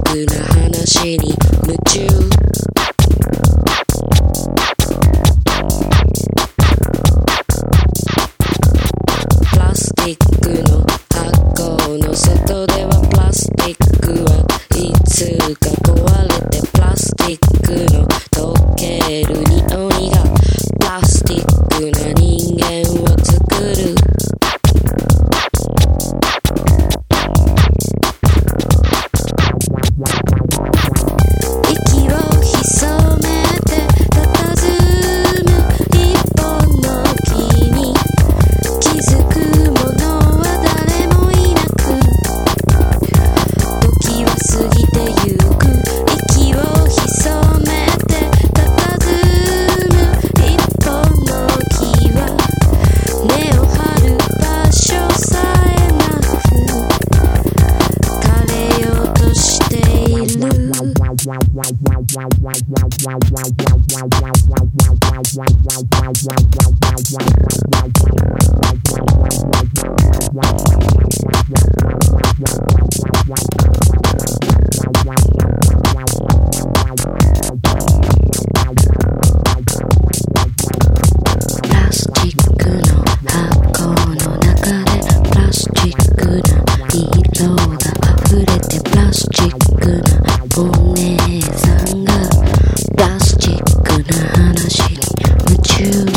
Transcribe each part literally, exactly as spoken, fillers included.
クな話に夢中。プラスティックの箱の外ではプラスティックはいつか壊れて、プラスティックの溶ける匂いがプラスティックな人間を作る。息を潜めて佇む一本の木に気づく者は誰もいなく、時は過ぎてゆく。息を潜めて佇む一本の木は根を張る場所さえなく枯れようとしている。プラスチックの箱の中でプラスチックな色が溢れて、プラスチックなお姉さんがプラスチックな話に夢中。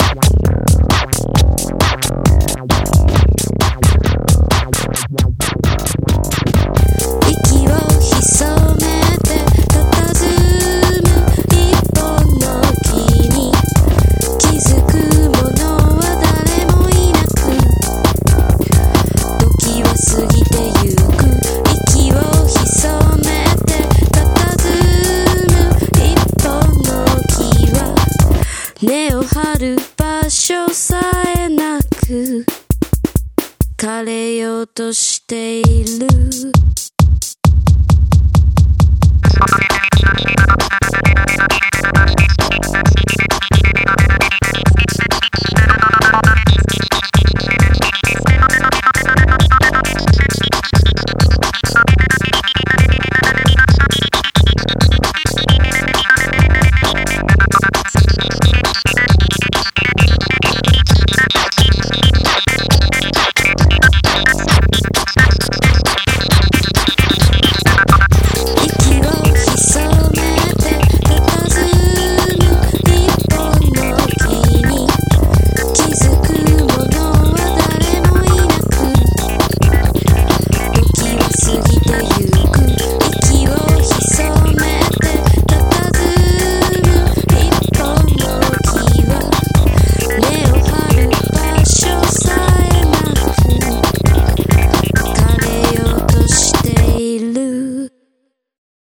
息を潜めて佇む一本の木に気づく者は誰もいなく、時は過ぎてゆく。息を潜めて佇む一本の木は根を張る場所さえなく枯れようとしている。